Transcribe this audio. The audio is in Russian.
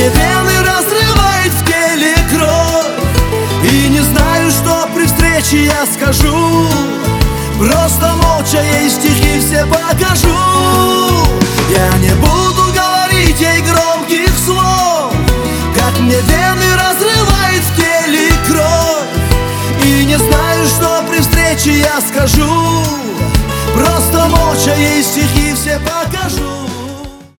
мне вены разрывает в теле кровь. И не знаю, что при встрече я скажу, просто молча ей стихи все покажу. Я не буду говорить ей громких слов, как мне вены разрывает в теле кровь. И не знаю, что при встрече я скажу, просто молча ей стихи все покажу.